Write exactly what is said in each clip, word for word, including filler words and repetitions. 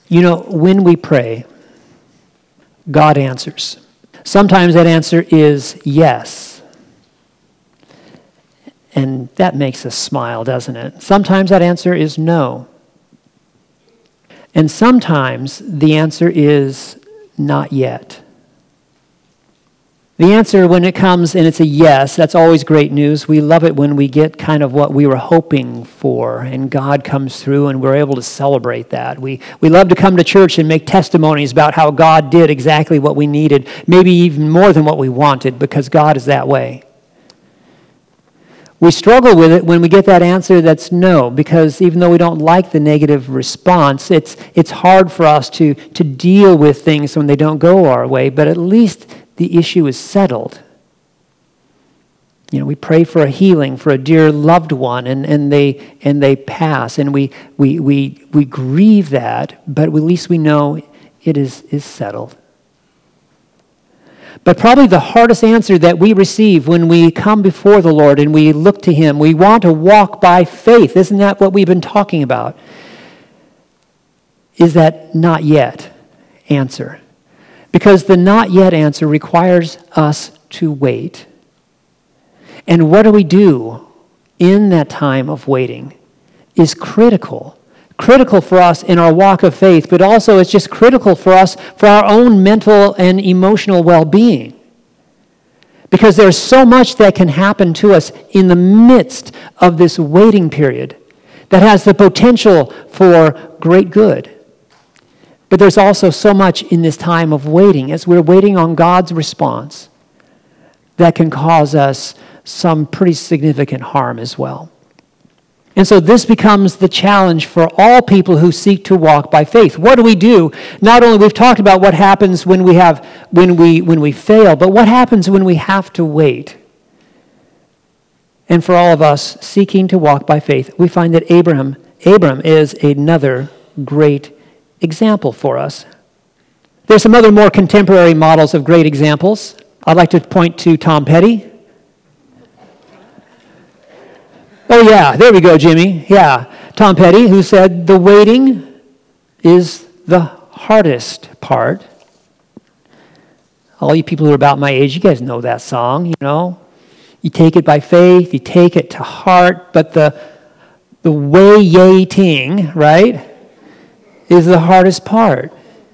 You know, when we pray, God answers. Sometimes that answer is yes. And that makes us smile, doesn't it? Sometimes that answer is no. And sometimes the answer is not yet. The answer when it comes and it's a yes, that's always great news. We love it when we get kind of what we were hoping for and God comes through and we're able to celebrate that. We we love to come to church and make testimonies about how God did exactly what we needed, maybe even more than what we wanted because God is that way. We struggle with it when we get that answer that's no, because even though we don't like the negative response, it's it's hard for us to, to deal with things when they don't go our way, but at least the issue is settled. You know, we pray for a healing for a dear loved one, and, and they and they pass, and we we we we grieve that, but at least we know it is is settled. But probably the hardest answer that we receive when we come before the Lord and we look to Him, we want to walk by faith. Isn't that what we've been talking about? Is that not yet answer? Because the not yet answer requires us to wait. And what do we do in that time of waiting is critical. Critical for us in our walk of faith, but also it's just critical for us for our own mental and emotional well-being. Because there's so much that can happen to us in the midst of this waiting period that has the potential for great good. But there's also so much in this time of waiting, as we're waiting on God's response, that can cause us some pretty significant harm as well. And so this becomes the challenge for all people who seek to walk by faith. What do we do? Not only we've talked about what happens when we have when we when we fail, but what happens when we have to wait? And for all of us seeking to walk by faith, we find that Abraham Abram is another great example for us. There's some other more contemporary models of great examples. I'd like to point to Tom Petty. Oh yeah, there we go, Jimmy. Yeah, Tom Petty, who said, the waiting is the hardest part. All you people who are about my age, you guys know that song, you know. You take it by faith, you take it to heart, but the the waiting, right, is the hardest part.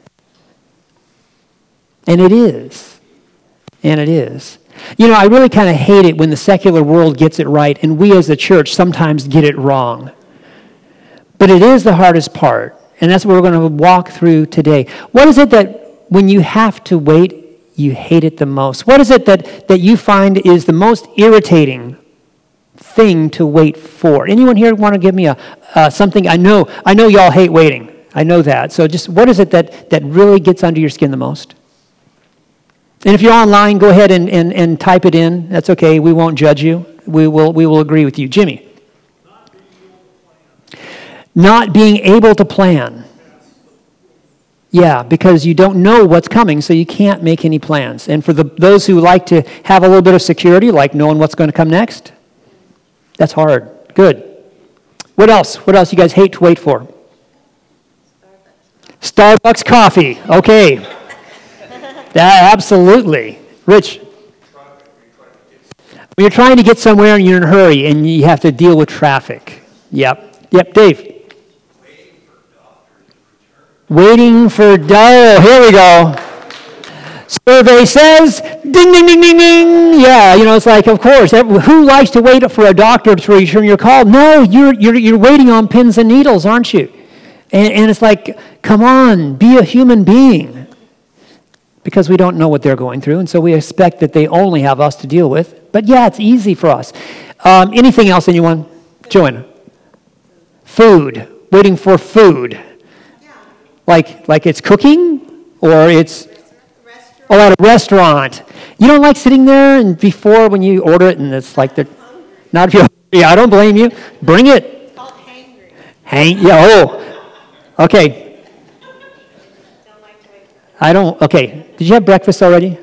And it is. And it is. You know, I really kind of hate it when the secular world gets it right and we as a church sometimes get it wrong. But it is the hardest part, and that's what we're going to walk through today. What is it that when you have to wait, you hate it the most? What is it that, that you find is the most irritating thing to wait for? Anyone here want to give me a uh, something? I know, I know y'all hate waiting. I know that. So just what is it that, that really gets under your skin the most? And if you're online, go ahead and, and, and type it in. That's okay. We won't judge you. We will we will agree with you. Jimmy. Not being able to plan. Yeah, because you don't know what's coming, so you can't make any plans. And for the those who like to have a little bit of security, like knowing what's going to come next, that's hard. Good. What else? What else you guys hate to wait for? Starbucks, Starbucks coffee. Okay. Yeah, absolutely. Rich? When you're trying to get somewhere and you're in a hurry and you have to deal with traffic. Yep. Yep, Dave? Waiting for oh, here we go. Survey says, ding, ding, ding, ding, ding. Yeah, you know, it's like, of course, who likes to wait for a doctor to return your call? No, you're you're you're waiting on pins and needles, aren't you? And, and it's like, come on, be a human being. Because we don't know what they're going through, and so we expect that they only have us to deal with. But yeah, it's easy for us. Um, anything else, anyone? Joanna? Food. Waiting for food. Like, like it's cooking, or it's oh, at a restaurant. You don't like sitting there and before when you order it, and it's like they're not if you're hungry. I don't blame you. Bring it. It's called hangry. Hang. Yeah. Oh. Okay. I don't, okay. Did you have breakfast already?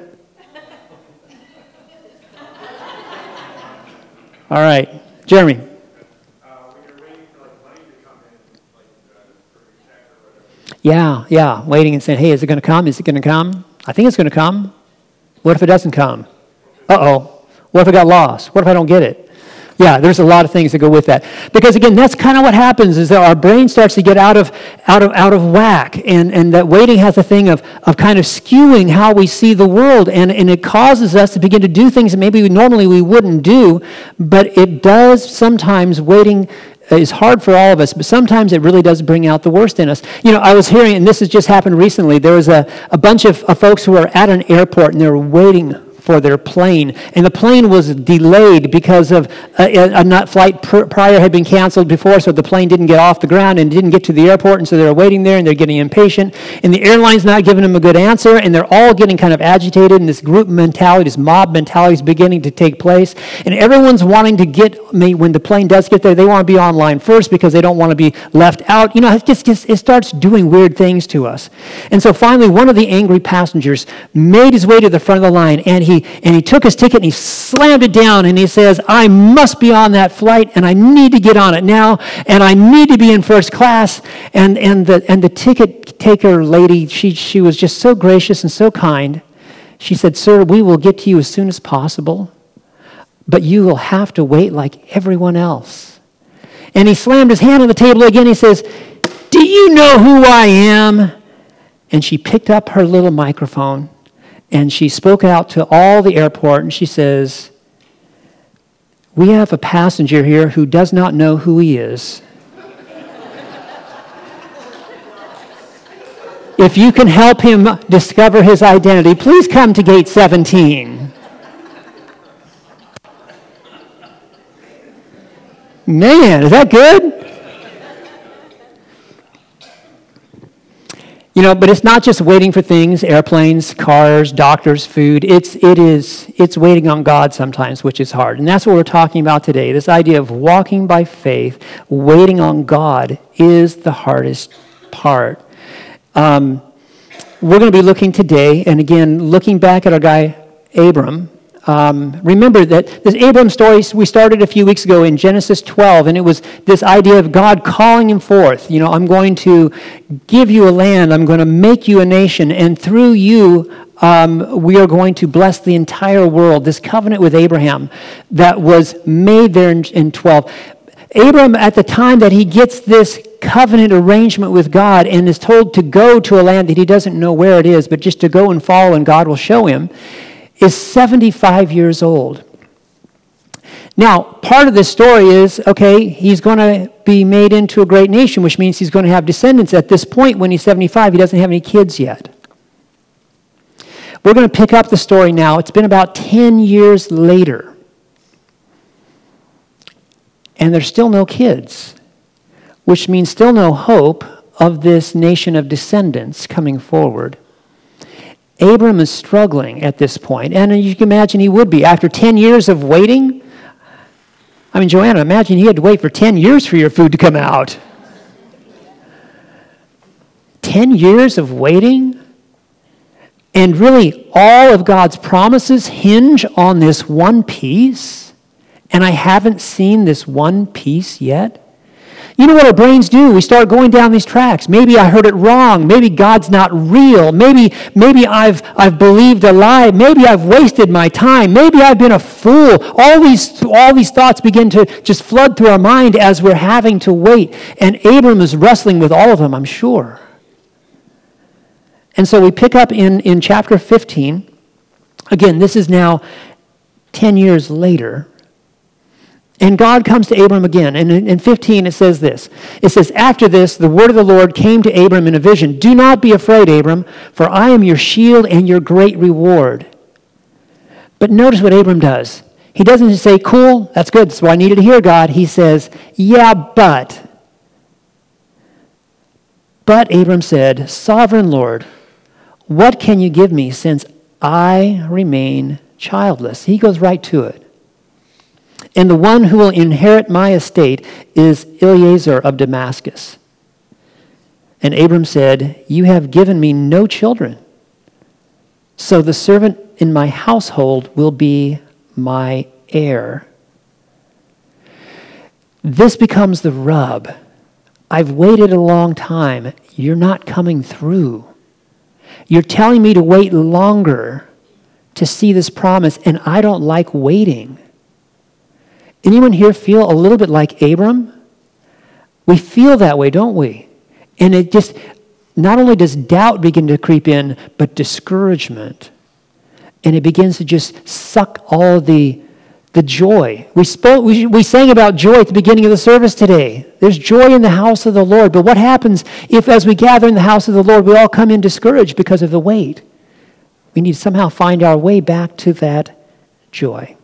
All right. Jeremy. Uh, when you're waiting for like money to come in, like uh, for your check or whatever. Yeah, yeah, waiting and saying, hey, is it going to come? Is it going to come? I think it's going to come. What if it doesn't come? Uh-oh. What if I got lost? What if I don't get it? Yeah, there's a lot of things that go with that. Because again, that's kind of what happens is that our brain starts to get out of out of out of whack. And, and that waiting has a thing of, of kind of skewing how we see the world. And, and it causes us to begin to do things that maybe we, normally we wouldn't do. But it does sometimes, waiting is hard for all of us, but sometimes it really does bring out the worst in us. You know, I was hearing, and this has just happened recently, there was a, a bunch of, of folks who are at an airport and they're waiting for their plane. And the plane was delayed because of a, a, a flight pr- prior had been canceled before, so the plane didn't get off the ground and didn't get to the airport, and so they're waiting there and they're getting impatient. And the airline's not giving them a good answer, and they're all getting kind of agitated, and this group mentality, this mob mentality is beginning to take place. And everyone's wanting to get, me when the plane does get there, they want to be online first because they don't want to be left out. You know, it just, just it starts doing weird things to us. And so finally, one of the angry passengers made his way to the front of the line, and he And he took his ticket and he slammed it down and he says, I must be on that flight and I need to get on it now and I need to be in first class. And and the and the ticket taker lady, she she was just so gracious and so kind. She said, sir, we will get to you as soon as possible, but you will have to wait like everyone else. And he slammed his hand on the table again. He says, do you know who I am? And she picked up her little microphone and she spoke out to all the airport, and she says, we have a passenger here who does not know who he is. If you can help him discover his identity, please come to gate seventeen. Man, is that good? You know, but it's not just waiting for things, airplanes, cars, doctors, food. It's it is it's waiting on God sometimes, which is hard. And that's what we're talking about today. This idea of walking by faith, waiting on God is the hardest part. Um, we're going to be looking today, and again, looking back at our guy Abram. Um, remember that this Abram story we started a few weeks ago in Genesis twelve, and it was this idea of God calling him forth. You know, I'm going to give you a land, I'm going to make you a nation, and through you, um, we are going to bless the entire world. This covenant with Abraham that was made there in, in twelve. Abram, at the time that he gets this covenant arrangement with God and is told to go to a land that he doesn't know where it is, but just to go and follow and God will show him, is seventy-five years old. Now, part of this story is, okay, he's going to be made into a great nation, which means he's going to have descendants. At this point, when he's seventy-five, he doesn't have any kids yet. We're going to pick up the story now. It's been about ten years later. And there's still no kids, which means still no hope of this nation of descendants coming forward. Abram is struggling at this point, and you can imagine he would be. After ten years of waiting, I mean, Joanna, imagine you had to wait for ten years for your food to come out. ten years of waiting? And really, all of God's promises hinge on this one piece, and I haven't seen this one piece yet. You know what our brains do? We start going down these tracks. Maybe I heard it wrong. Maybe God's not real. Maybe maybe I've I've believed a lie. Maybe I've wasted my time. Maybe I've been a fool. All these all these thoughts begin to just flood through our mind as we're having to wait. And Abram is wrestling with all of them, I'm sure. And so we pick up in, in chapter fifteen. Again, this is now ten years later. And God comes to Abram again. And in fifteen it says this. It says, after this, the word of the Lord came to Abram in a vision. Do not be afraid, Abram, for I am your shield and your great reward. But notice what Abram does. He doesn't just say, cool, that's good, that's what I needed to hear, God. He says, yeah, but. But Abram said, Sovereign Lord, what can you give me since I remain childless? He goes right to it. And the one who will inherit my estate is Eliezer of Damascus. And Abram said, you have given me no children, so the servant in my household will be my heir. This becomes the rub. I've waited a long time. you're not coming through. You're telling me to wait longer to see this promise, and I don't like waiting. Anyone here feel a little bit like Abram? We feel that way, don't we? And it just, not only does doubt begin to creep in, but discouragement. And it begins to just suck all the, the joy. We spoke, we, we sang about joy at the beginning of the service today. There's joy in the house of the Lord. But what happens if, as we gather in the house of the Lord, we all come in discouraged because of the wait? We need to somehow find our way back to that joy.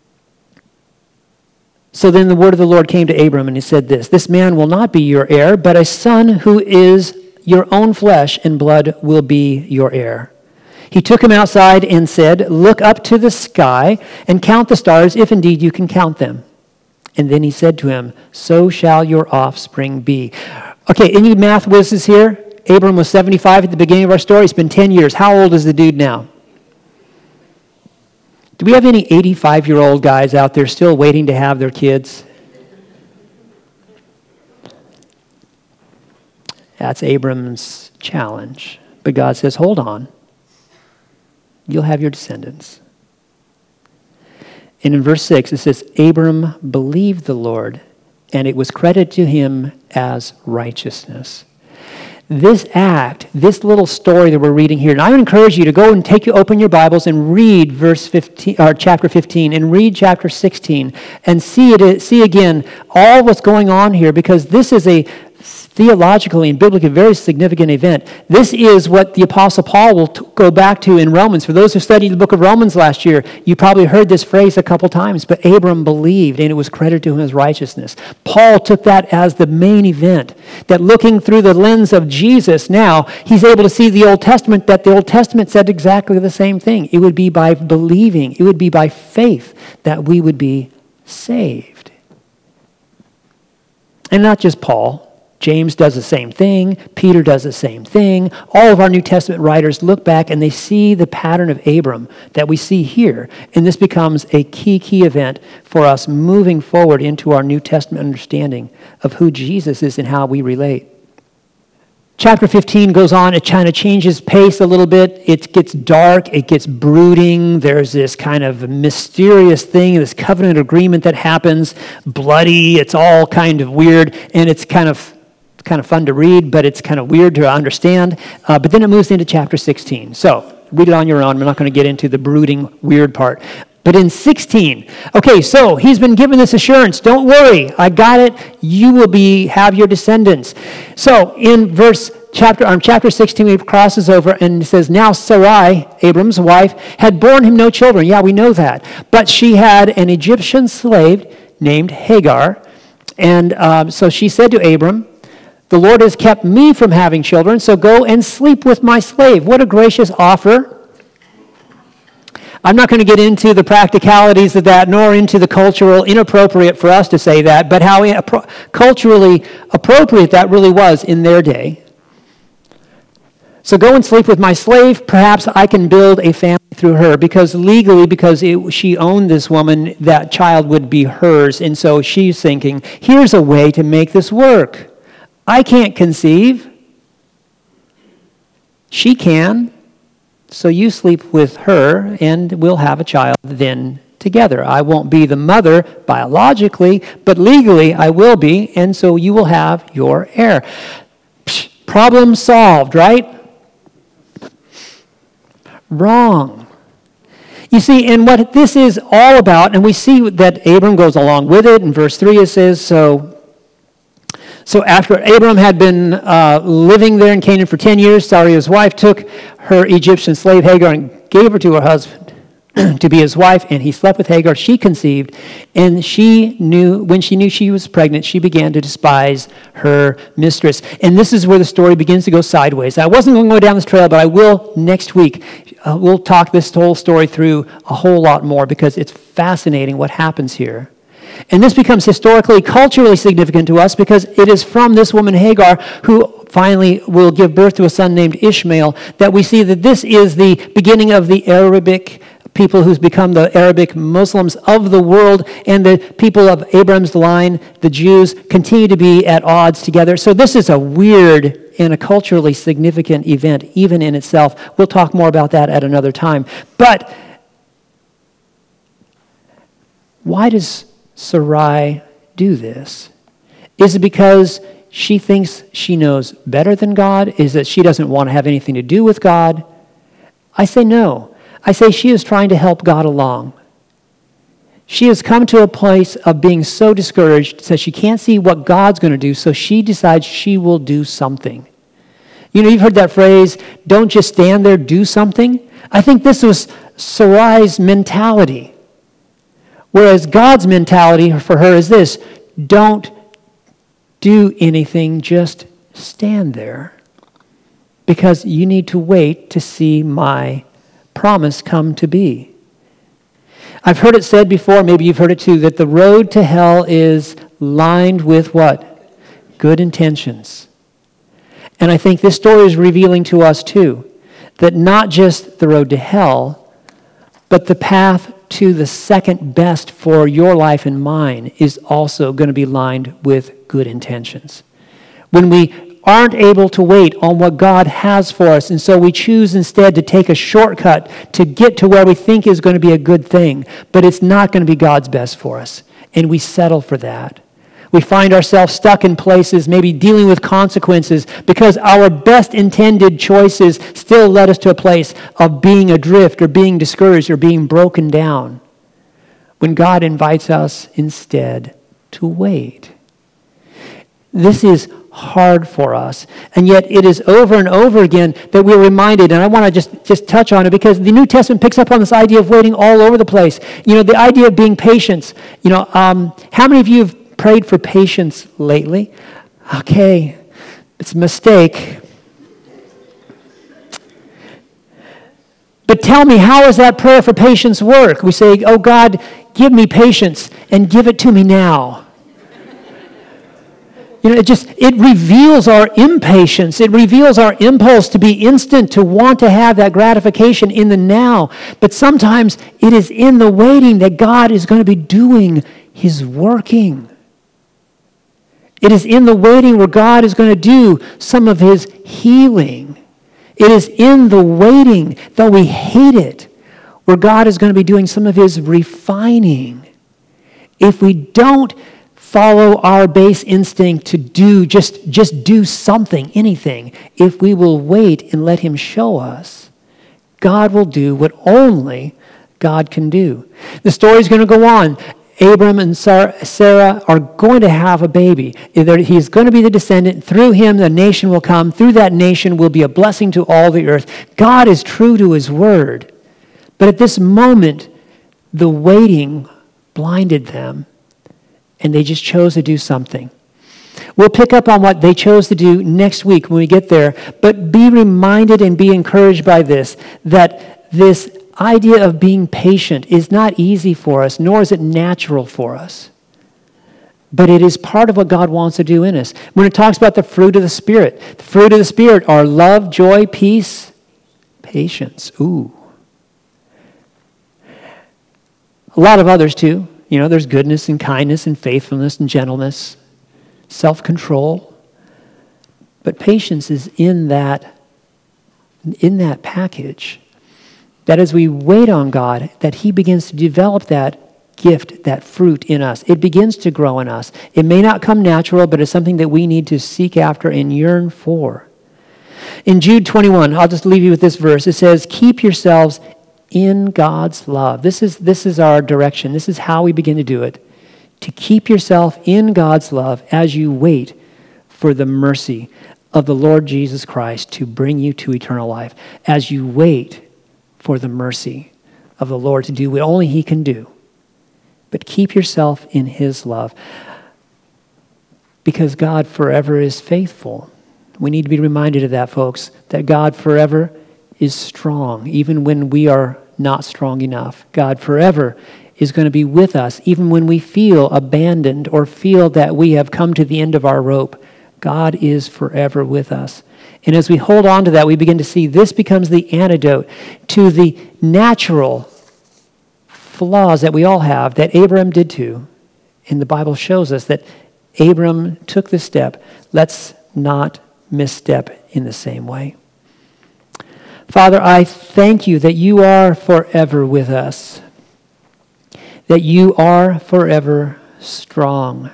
So then the word of the Lord came to Abram, and he said this, "This man will not be your heir, but a son who is your own flesh and blood will be your heir." He took him outside and said, "Look up to the sky and count the stars, if indeed you can count them." And then he said to him, "So shall your offspring be." Okay, any math whizzes here? Abram was seventy-five at the beginning of our story. It's been ten years. How old is the dude now? Do we have any eighty-five-year-old guys out there still waiting to have their kids? That's Abram's challenge. But God says, hold on. You'll have your descendants. And in verse six, it says, Abram believed the Lord, and it was credited to him as righteousness. This act, this little story that we're reading here, and I would encourage you to go and take you open your Bibles and read verse fifteen, or chapter fifteen, and read chapter sixteen, and see it, see again all what's going on here, because this is a theologically and biblically very significant event. This is what the Apostle Paul will t- go back to in Romans. For those who studied the book of Romans last year, you probably heard this phrase a couple times, but Abram believed, and it was credited to him as righteousness. Paul took that as the main event, that looking through the lens of Jesus now, he's able to see the Old Testament, that the Old Testament said exactly the same thing. It would be by believing, it would be by faith that we would be saved. And not just Paul. James does the same thing. Peter does the same thing. All of our New Testament writers look back and they see the pattern of Abram that we see here. And this becomes a key, key event for us moving forward into our New Testament understanding of who Jesus is and how we relate. Chapter fifteen goes on. It kind of changes pace a little bit. It gets dark. It gets brooding. There's this kind of mysterious thing, this covenant agreement that happens, bloody. It's all kind of weird, and it's kind of kind of fun to read, but it's kind of weird to understand. Uh, but then it moves into chapter sixteen. So read it on your own. I'm not going to get into the brooding, weird part. But in sixteen, okay, so he's been given this assurance. Don't worry, I got it. You will be have your descendants. So in verse chapter, um, chapter sixteen, he crosses over and says, "Now Sarai, Abram's wife, had borne him no children." Yeah, we know that. But she had an Egyptian slave named Hagar. And um, so she said to Abram, "The Lord has kept me from having children, so go and sleep with my slave." What a gracious offer. I'm not going to get into the practicalities of that, nor into the cultural, inappropriate for us to say that, but how appro- culturally appropriate that really was in their day. So go and sleep with my slave. Perhaps I can build a family through her, because legally, because it, she owned this woman, that child would be hers. And so she's thinking, here's a way to make this work. I can't conceive. She can. So you sleep with her, and we'll have a child then together. I won't be the mother biologically, but legally I will be, and so you will have your heir. Psh, problem solved, right? Wrong. You see, and what this is all about, and we see that Abram goes along with it. In verse three it says, so... So after Abram had been uh, living there in Canaan for ten years, Sarai, his wife, took her Egyptian slave Hagar and gave her to her husband to be his wife, and he slept with Hagar. She conceived, and she knew, when she knew she was pregnant, she began to despise her mistress. And this is where the story begins to go sideways. I wasn't going to go down this trail, but I will next week. Uh, we'll talk this whole story through a whole lot more, because it's fascinating what happens here. And this becomes historically, culturally significant to us, because it is from this woman Hagar, who finally will give birth to a son named Ishmael, that we see that this is the beginning of the Arabic people who's become the Arabic Muslims of the world, and the people of Abraham's line, the Jews, continue to be at odds together. So this is a weird and a culturally significant event, even in itself. We'll talk more about that at another time. But why does Sarai do this? Is it because she thinks she knows better than God? Is it she doesn't want to have anything to do with God? I say no. I say she is trying to help God along. She has come to a place of being so discouraged that she can't see what God's going to do, so she decides she will do something. You know, you've heard that phrase, don't just stand there, do something. I think this was Sarai's mentality. Whereas God's mentality for her is this, don't do anything, just stand there. Because you need to wait to see my promise come to be. I've heard it said before, maybe you've heard it too, that the road to hell is lined with what? Good intentions. And I think this story is revealing to us too, that not just the road to hell, but the path to the second best for your life and mine is also going to be lined with good intentions. When we aren't able to wait on what God has for us, and so we choose instead to take a shortcut to get to where we think is going to be a good thing, but it's not going to be God's best for us, and we settle for that. We find ourselves stuck in places, maybe dealing with consequences, because our best intended choices still led us to a place of being adrift or being discouraged or being broken down, when God invites us instead to wait. This is hard for us, and yet it is over and over again that we're reminded, and I want to just, just touch on it because the New Testament picks up on this idea of waiting all over the place. You know, the idea of being patient. You know, um, how many of you have prayed for patience lately? Okay, it's a mistake. But tell me, how does that prayer for patience work? We say, oh God, give me patience and give it to me now. You know, it just, it reveals our impatience. It reveals our impulse to be instant, to want to have that gratification in the now. But sometimes it is in the waiting that God is going to be doing His working. It is in the waiting where God is going to do some of His healing. It is in the waiting, though we hate it, where God is going to be doing some of His refining. If we don't follow our base instinct to do, just, just do something, anything, if we will wait and let Him show us, God will do what only God can do. The story's going to go on. Abram and Sarah are going to have a baby. He's going to be the descendant. Through him, the nation will come. Through that nation will be a blessing to all the earth. God is true to His word. But at this moment, the waiting blinded them, and they just chose to do something. We'll pick up on what they chose to do next week when we get there, but be reminded and be encouraged by this, that this idea of being patient is not easy for us, nor is it natural for us. But it is part of what God wants to do in us. When it talks about the fruit of the Spirit, the fruit of the Spirit are love, joy, peace, patience. Ooh. A lot of others too. You know, there's goodness and kindness and faithfulness and gentleness, self-control. But patience is in that, in that package. That as we wait on God, that He begins to develop that gift, that fruit in us. It begins to grow in us. It may not come natural, but it's something that we need to seek after and yearn for. In Jude twenty-one, I'll just leave you with this verse. It says, keep yourselves in God's love. This is, this is our direction. This is how we begin to do it. To keep yourself in God's love as you wait for the mercy of the Lord Jesus Christ to bring you to eternal life. As you wait for the mercy of the Lord to do what only He can do. But keep yourself in His love. Because God forever is faithful. We need to be reminded of that, folks, that God forever is strong, even when we are not strong enough. God forever is going to be with us, even when we feel abandoned or feel that we have come to the end of our rope. God is forever with us. And as we hold on to that, we begin to see this becomes the antidote to the natural flaws that we all have, that Abraham did too. And the Bible shows us that Abram took the step, let's not misstep in the same way. Father, I thank you that you are forever with us, that you are forever strong.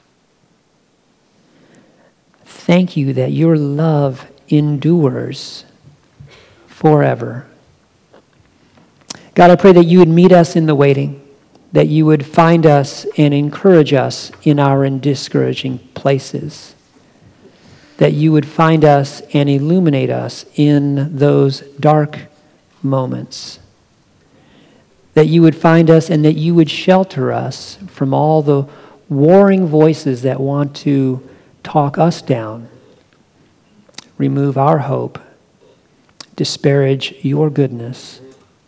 Thank you that your love endures forever. God, I pray that you would meet us in the waiting, that you would find us and encourage us in our discouraging places, that you would find us and illuminate us in those dark moments, that you would find us and that you would shelter us from all the warring voices that want to talk us down, remove our hope, disparage your goodness.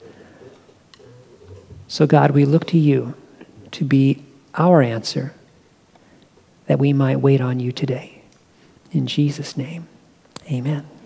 So God, we look to you to be our answer, that we might wait on you today. In Jesus' name, amen.